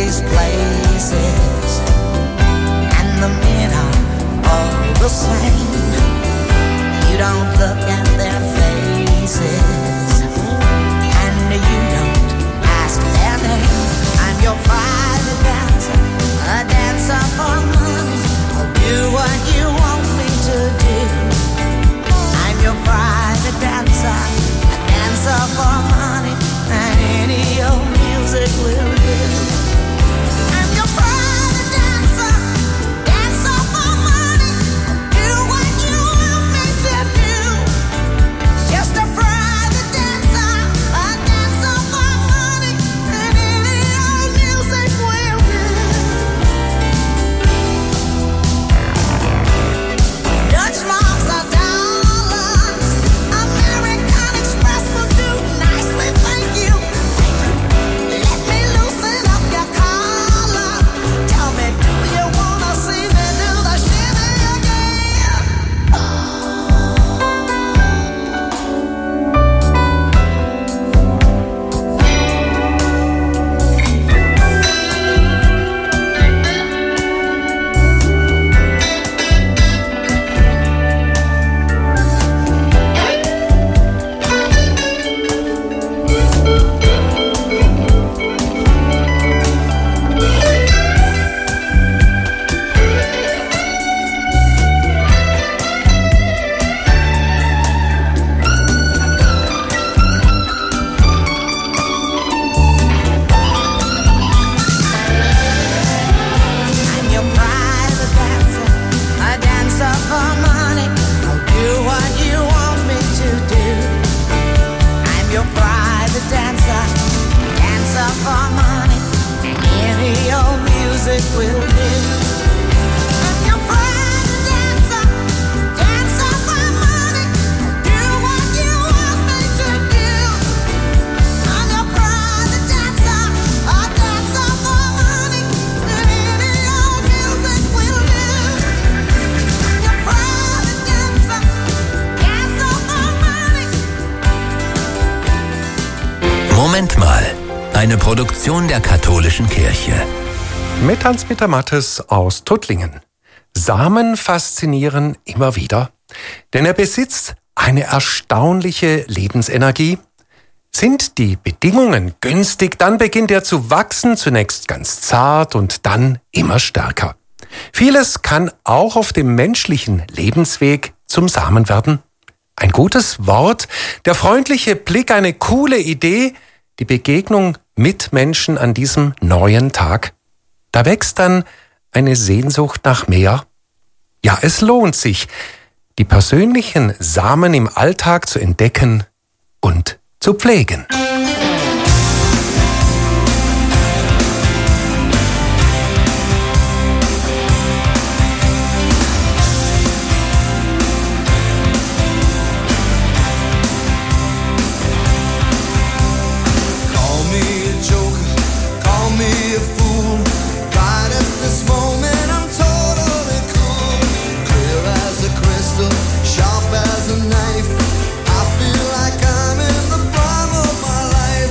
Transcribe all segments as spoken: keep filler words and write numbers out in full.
these places, and the men are all the same. You don't look at their faces, and you don't ask their name. I'm your private dancer, a dancer for money. I'll do what you want me to do. I'm your private dancer, a dancer for money, and any old music will do. I'm your private dancer, dancer for money. I'll do what you want me to do. Just a private dancer, a dancer for money, and any old music will do. Dutch marks are dollars, American Express will do nicely, thank you. Let me loosen up your collar. Tell me, do you wanna see me do the shimmy again? I'm your private dancer, a dancer for money. I'll do what you want me to do. I'm your private dancer, dancer for money, and any old music will do. I'm your private dancer, dancer for money. I'll do what you want me to do. I'm your private dancer, a dancer for money, and any old music will do. I'm your private dancer, dancer for money. Moment mal, eine Produktion der katholischen Kirche. Mit Hans-Peter Mattes aus Tuttlingen. Samen faszinieren immer wieder, denn er besitzt eine erstaunliche Lebensenergie. Sind die Bedingungen günstig, dann beginnt er zu wachsen, zunächst ganz zart und dann immer stärker. Vieles kann auch auf dem menschlichen Lebensweg zum Samen werden. Ein gutes Wort, der freundliche Blick, eine coole Idee, die Begegnung mit Menschen an diesem neuen Tag. Da wächst dann eine Sehnsucht nach mehr. Ja, es lohnt sich, die persönlichen Samen im Alltag zu entdecken und zu pflegen. Call me a joker, call me a fool. Right at this moment I'm totally cool. Clear as a crystal, sharp as a knife. I feel like I'm in the prime of my life.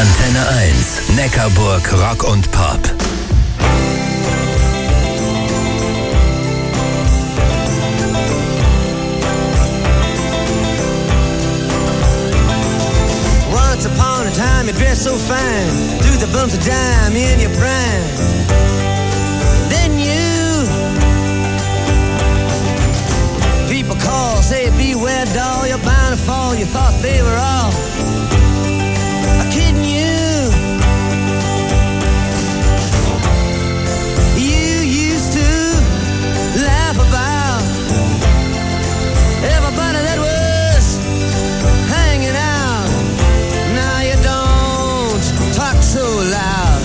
Antenne eins, Neckarburg Rock und Pop. Once upon a time you dressed so fine, threw the bumps of dime in your prime. Then you, people call, say beware doll, you're bound to fall. You thought they were all kidding you. You used to laugh about everybody that was hanging out. Now you don't talk so loud.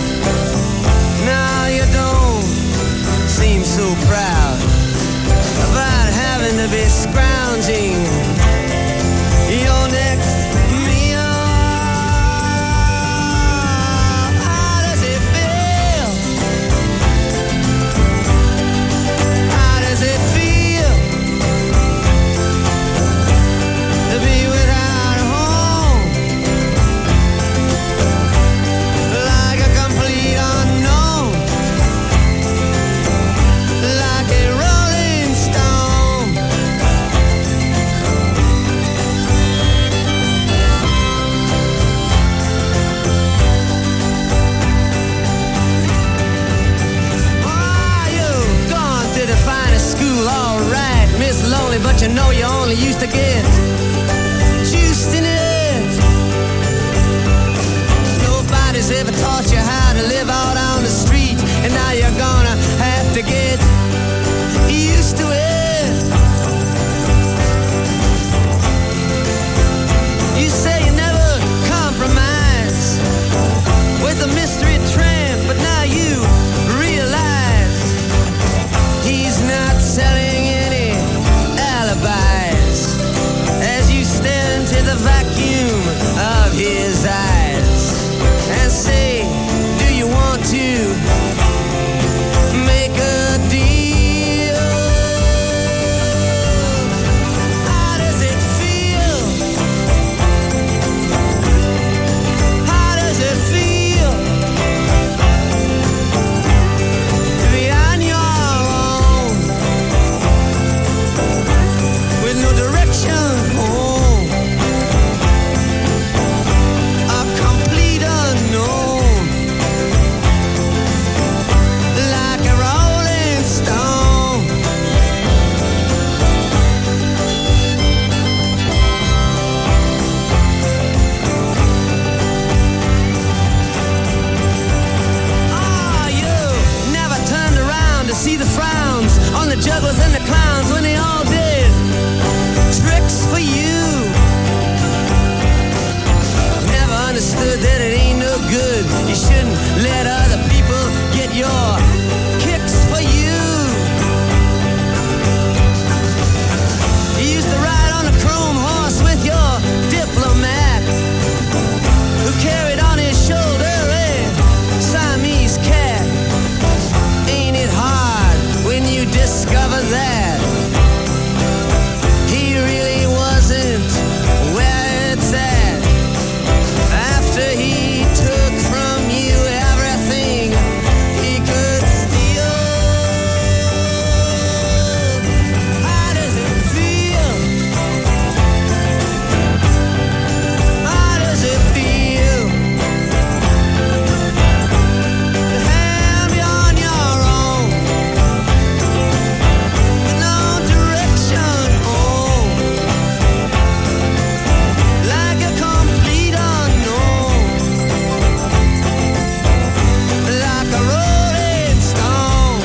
Now you don't seem so proud about having to be scrounging your next meal. How does it feel? How does it feel to be without a home? Like a complete unknown, like a rolling stone. Ah, you've gone to the finest school, all right, Miss Lonely, but you know you only used to get juiced in it. Nobody's ever taught you how to live out on the street, and now you're gonna have to get used to it. You say you never compromise with a mystery tramp, but now you realize he's not selling any alibis as you stare into the vacuum of his eyes and say, do you want to make a deal? How does it feel? How does it feel to be on your own with no direction home? A complete unknown, like a rolling stone. Ah, you never turned around to see the frowns on the jugglers and the clowns when they all did tricks for you. Never understood that it ain't no good. You shouldn't let other people get your kicks for you. You used to ride on a chrome horse with your diplomat, who carried on his shoulder a Siamese cat. Ain't it hard when you discover that he really wasn't where it's at? After he took from you everything he could steal. How does it feel? How does it feel to have you on your own with no direction home, like a complete unknown, like a rolling stone?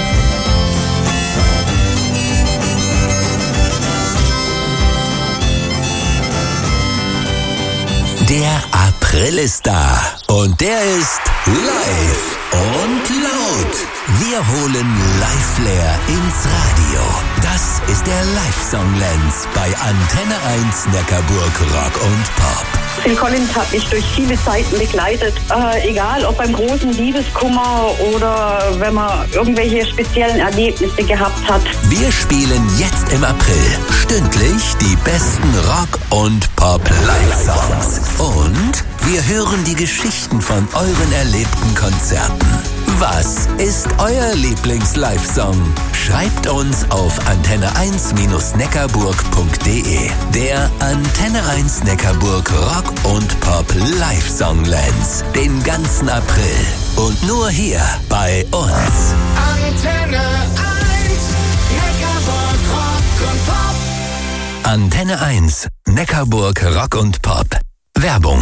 Der April ist da und der ist live und laut. Wir holen Live-Flair ins Radio. Das ist der Live-Song-Lenz bei Antenne eins Neckarburg Rock und Pop. Phil Collins hat mich durch viele Zeiten begleitet. Äh, egal, ob beim großen Liebeskummer oder wenn man irgendwelche speziellen Erlebnisse gehabt hat. Wir spielen jetzt im April stündlich die besten Rock- und Pop-Live-Songs. Und Wir hören die Geschichten von euren erlebten Konzerten. Was ist euer Lieblings-Live-Song? Schreibt uns auf antenne eins neckarburg punkt de. Der Antenne eins Neckarburg Rock und Pop Live-Song-Lens. Den ganzen April. Und nur hier bei uns. Antenne eins, Neckarburg Rock und Pop. Antenne eins Neckarburg Rock und Pop. Werbung.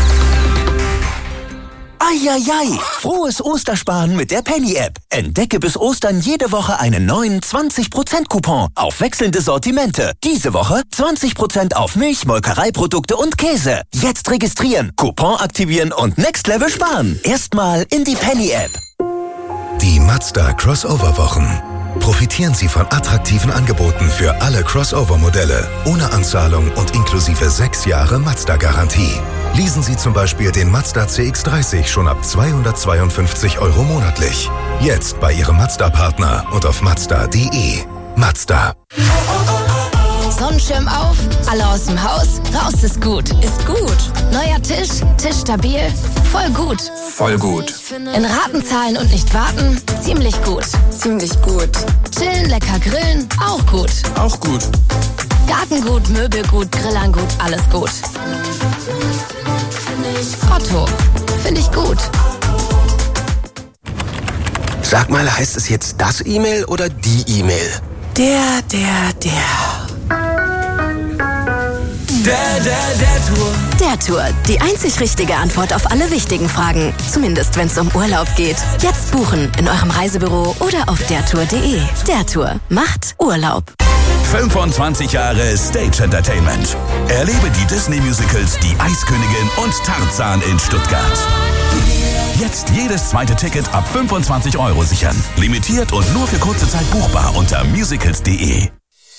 Eieiei! Frohes Ostersparen mit der Penny-App. Entdecke bis Ostern jede Woche einen neuen zwanzig Prozent Coupon auf wechselnde Sortimente. Diese Woche zwanzig Prozent auf Milch, Molkereiprodukte und Käse. Jetzt registrieren, Coupon aktivieren und Next Level sparen. Erstmal in die Penny-App. Die Mazda Crossover-Wochen. Profitieren Sie von attraktiven Angeboten für alle Crossover-Modelle, ohne Anzahlung und inklusive sechs Jahre Mazda-Garantie. Leasen Sie zum Beispiel den Mazda C X dreißig schon ab zweihundertzweiundfünfzig Euro monatlich. Jetzt bei Ihrem Mazda-Partner und auf mazda punkt de. Mazda. Sonnenschirm auf, alle aus dem Haus, raus ist gut. Ist gut. Neuer Tisch, Tisch stabil, voll gut. Voll gut. In Raten zahlen und nicht warten, ziemlich gut. Ziemlich gut. Chillen, lecker grillen, auch gut. Auch gut. Gartengut, Möbelgut, Grillangut, alles gut. Otto, finde ich gut. Sag mal, heißt es jetzt das E-Mail oder die E-Mail? Der, der, der. Der, der, der Tour. Der Tour. Die einzig richtige Antwort auf alle wichtigen Fragen. Zumindest, wenn es um Urlaub geht. Jetzt buchen in eurem Reisebüro oder auf der tour punkt de. Der Tour macht Urlaub. fünfundzwanzig Jahre Stage Entertainment. Erlebe die Disney-Musicals Die Eiskönigin und Tarzan in Stuttgart. Jetzt jedes zweite Ticket ab fünfundzwanzig Euro sichern. Limitiert und nur für kurze Zeit buchbar unter musicals punkt de.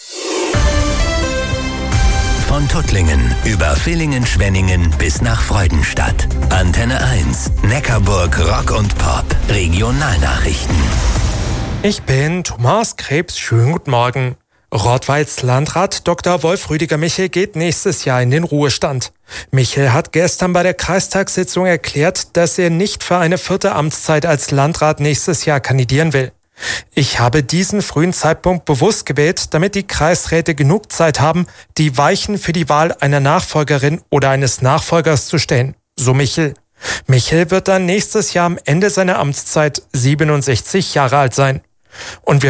Von Tuttlingen über Villingen-Schwenningen bis nach Freudenstadt. Antenne eins, Neckarburg Rock und Pop. Regionalnachrichten. Ich bin Thomas Krebs. Schönen guten Morgen. Rottweils Landrat Doktor Wolf Rüdiger Michel geht nächstes Jahr in den Ruhestand. Michel hat gestern bei der Kreistagssitzung erklärt, dass er nicht für eine vierte Amtszeit als Landrat nächstes Jahr kandidieren will. Ich habe diesen frühen Zeitpunkt bewusst gewählt, damit die Kreisräte genug Zeit haben, die Weichen für die Wahl einer Nachfolgerin oder eines Nachfolgers zu stellen, so Michel. Michel wird dann nächstes Jahr am Ende seiner Amtszeit siebenundsechzig Jahre alt sein. Und wir